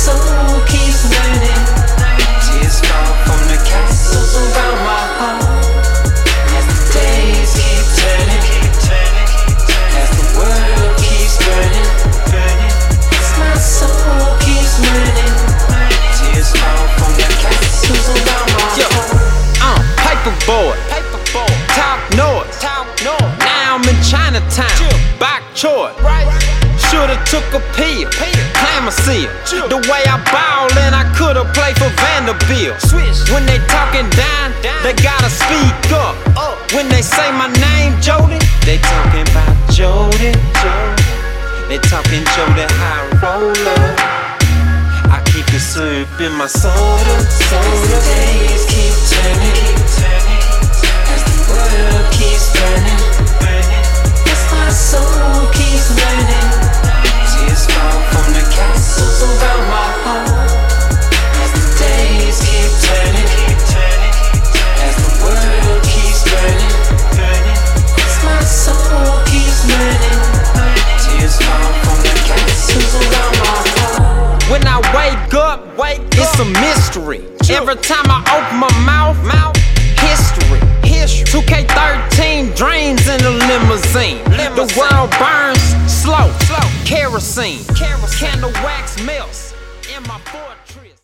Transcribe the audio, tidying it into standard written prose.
soul keeps learning. Tears fall from the castles around my heart as the days keep turning, as the world keeps burning. As my soul keeps learning. Tears fall from the castles around my heart. Paperboy, top north. Now I'm in Chinatown, Bok Choy. Shoulda took a pill, Clamacea. The way I ball and I coulda played for Vanderbilt. When they talking down, they gotta speak up. When they say my name, Jody, they talking about Jody. They talking Jody High Roller. I keep the syrup in my soda. As the days keep turning, as the world keeps burning, as my soul keeps learning. Tears fall from the castles around my heart as the days keep turning, as the world keeps burning, as my soul keeps learning. Tears fall from the castles around my heart. When I wake up, it's a mystery. Every time I open my mouth, history. 2K13 drains in a limousine. The world burns slow, kerosene. Candle wax melts in my 40.